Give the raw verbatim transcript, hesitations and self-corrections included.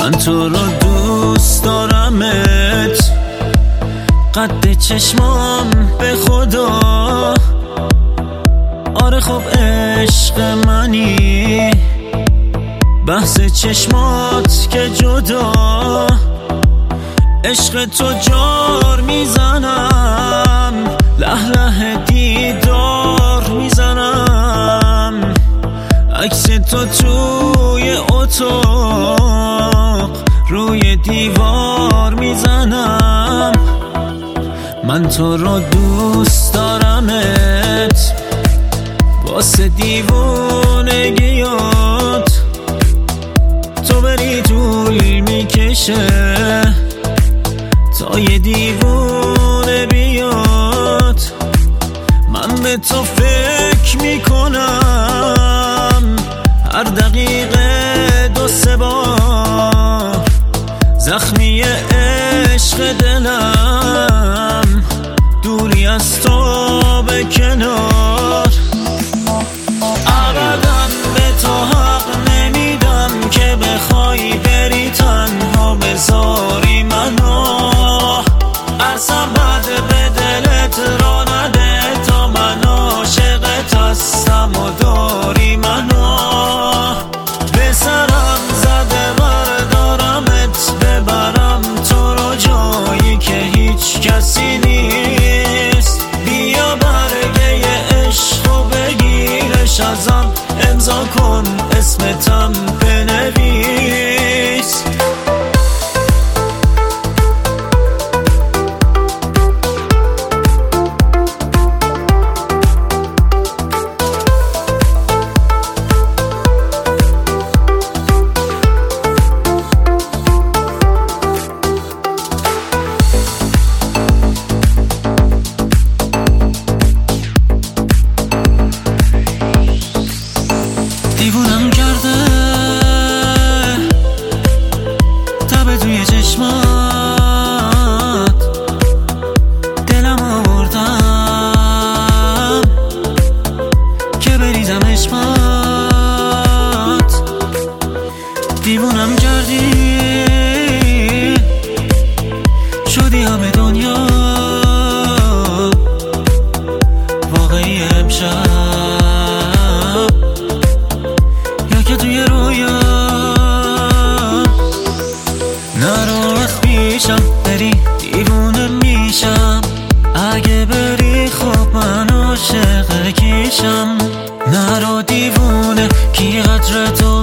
من تو رو دوست دارمت، قد چشمام به خدا. آره خب عشق منی، بحث چشمات که جدا. عشق تو جار میزنم، له له دیدار میزنم. عکس تو توی اتاق روی دیوار میزنم. من تو رو دوست دارمت، واسه دیوونگیات تو بری طول میکشه تا یه دیوونه بیاد. من به تو فکر میکنم هر دقیقه دو سه بار، زخمی عشق دلم دوری از تو به کنار. ابدا به تو حق نمیدم که بخوای بری تنها بذاری منو. اصلا بد به دلت را نده تا من عاشقت هستم و داری منو. به سرم زده بردارمت ببرم تو رو جایی که هیچ کسی نیست. بیا برگه عشق و بگیرش ازم، امضا کن اسمتم بنویس. دیوونم کرده تب توی چشمات، دلم آوردم که بریزم عشقات. دیوونم کردی شدی همه دنیا واقعی امشب، که توی رویا. نرو از پیشم بری دیوونه میشم، اگه بری خب من عاشق کیشم. نرو دیوونه کی قدر تو